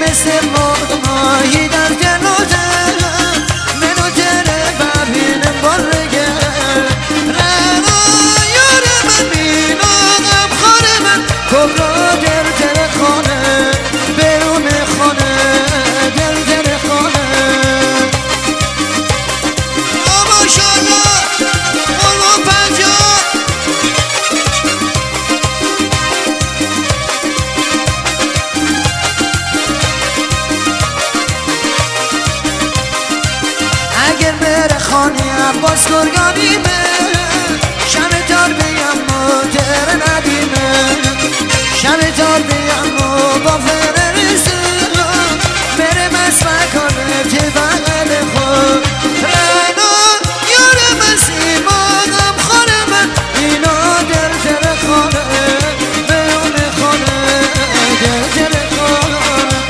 مثل ماهی در جلوته منو جره ببینم بارگه رنا یار من بینم خار من کبرا جر خانه برون خانه جر خانه ماشالله قلوب پنجا اگر بره خانه عباس گرگانیمه شب تار بیم مدر ندیمه شب تار بیم با فررسه بره مسمه کنه که بغل خود رنا یار مسی مادم خانه من اینا در خانه بیون خانه در خانه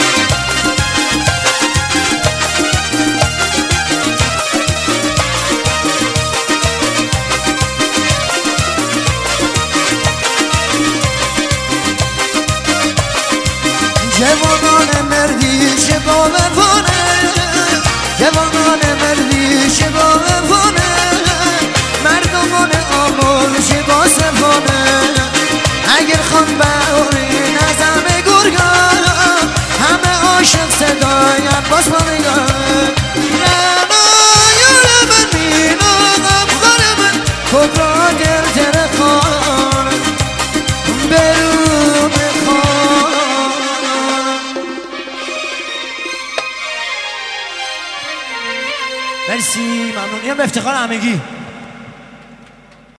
جوانان مردی چه با وفانه جوانان مردی چه با وفانه مردمان آمول چه با صفانه اگر خان بهاری نظم گرگان همه عاشق صدای عباس بانگان رنا یار من بینم خان من کبرا در خان برون خان. مرسی ممنون. اینم به افتخار همگی.